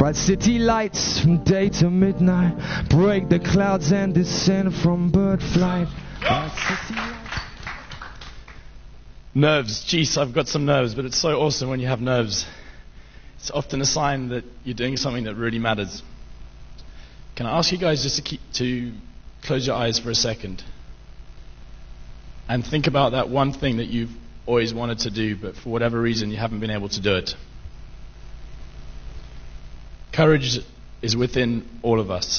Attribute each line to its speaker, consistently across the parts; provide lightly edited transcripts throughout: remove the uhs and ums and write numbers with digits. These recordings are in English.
Speaker 1: Bright city lights from day to midnight, break the clouds and descend from bird flight. Bright city lights.
Speaker 2: Nerves. Jeez, I've got some nerves, but it's so awesome when you have nerves. It's often a sign that you're doing something that really matters. Can I ask you guys just to close your eyes for a second and think about that one thing that you've always wanted to do, but for whatever reason you haven't been able to do it. Courage is within all of us.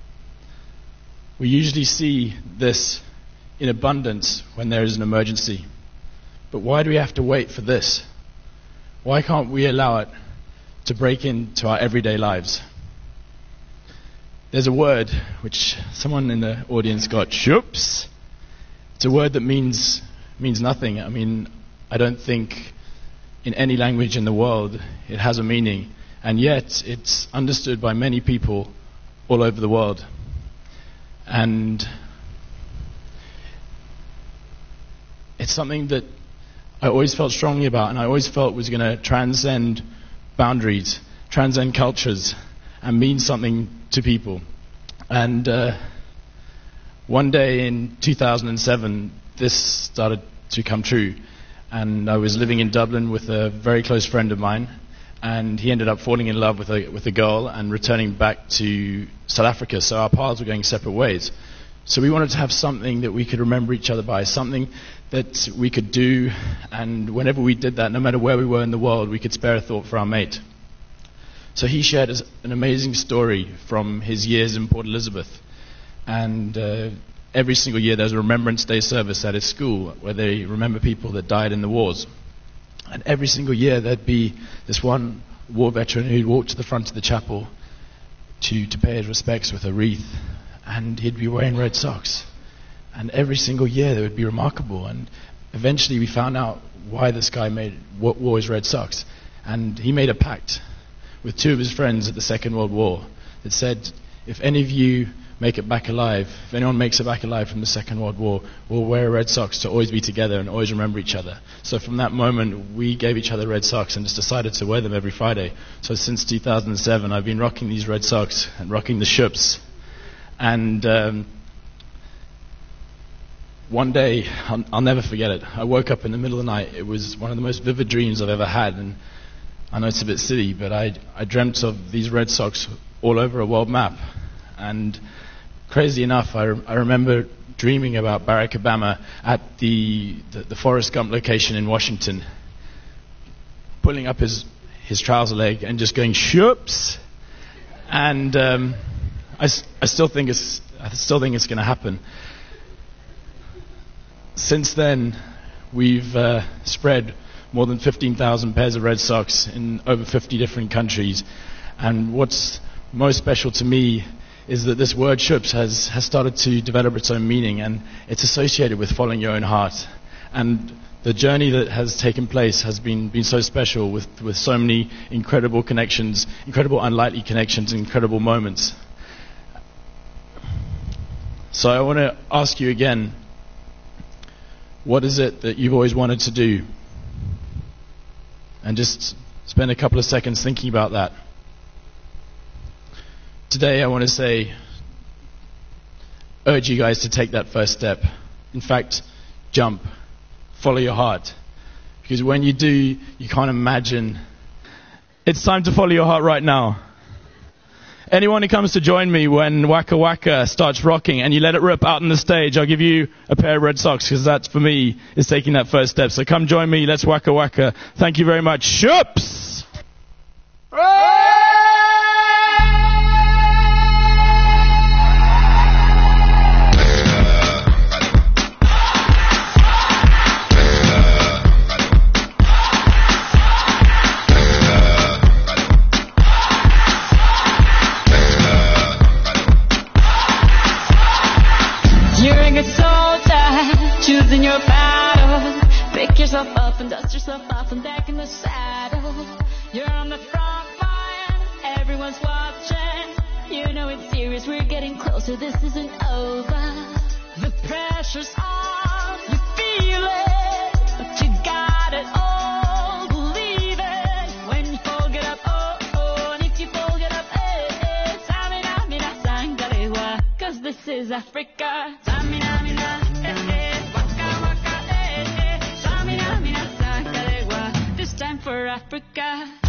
Speaker 2: We usually see this in abundance when there is an emergency. But why do we have to wait for this? Why can't we allow it to break into our everyday lives? There's a word which someone in the audience got, shoops. It's a word that means nothing. I mean, I don't think in any language in the world it has a meaning. And yet it's understood by many people all over the world. And it's something that I always felt strongly about, and I always felt was going to transcend boundaries, transcend cultures, and mean something to people. And one day in 2007, this started to come true. And I was living in Dublin with a very close friend of mine, and he ended up falling in love with a girl and returning back to South Africa. So our paths were going separate ways. So we wanted to have something that we could remember each other by, something that we could do, and whenever we did that, no matter where we were in the world, we could spare a thought for our mate. So he shared an amazing story from his years in Port Elizabeth. And every single year there's a Remembrance Day service at his school where they remember people that died in the wars. And every single year there'd be this one war veteran who'd walk to the front of the chapel to pay his respects with a wreath. And he'd be wearing red socks. And every single year they would be remarkable. And eventually we found out why this guy wore his red socks. And he made a pact with two of his friends at the Second World War that said, if any of you make it back alive, if anyone makes it back alive from the Second World War, we'll wear red socks to always be together and always remember each other. So from that moment, we gave each other red socks and just decided to wear them every Friday. So since 2007, I've been rocking these red socks and rocking the shoops. And one day, I'll never forget it. I woke up in the middle of the night. It was one of the most vivid dreams I've ever had. And I know it's a bit silly, but I dreamt of these red socks all over a world map. And crazy enough, I remember dreaming about Barack Obama at the Forrest Gump location in Washington, pulling up his trouser leg and just going, shoops. And I still think it's going to happen. Since then, we've spread more than 15,000 pairs of red socks in over 50 different countries. And what's most special to me is that this word shoops has started to develop its own meaning, and it's associated with following your own heart. And the journey that has taken place has been so special with so many incredible connections, incredible unlikely connections, incredible moments. So I want to ask you again, what is it that you've always wanted to do? And just spend a couple of seconds thinking about that. Today I want to urge you guys to take that first step. In fact, jump. Follow your heart. Because when you do, you can't imagine. It's time to follow your heart right now. Anyone who comes to join me when Waka Waka starts rocking and you let it rip out on the stage, I'll give you a pair of red socks, because that, for me, is taking that first step. So come join me. Let's Waka Waka. Thank you very much. Shoops!
Speaker 3: Choosing your battle, pick yourself up and dust yourself off and back in the saddle. You're on the front line, everyone's watching. You know it's serious, we're getting closer, this isn't over. The pressure's on, you feel it, but you got it all, believe it. When you fall, get up, oh, oh, and if you fall, get up. This is Africa. Samina, mina, waka, waka, samina, mina, sakadewa. This time for Africa.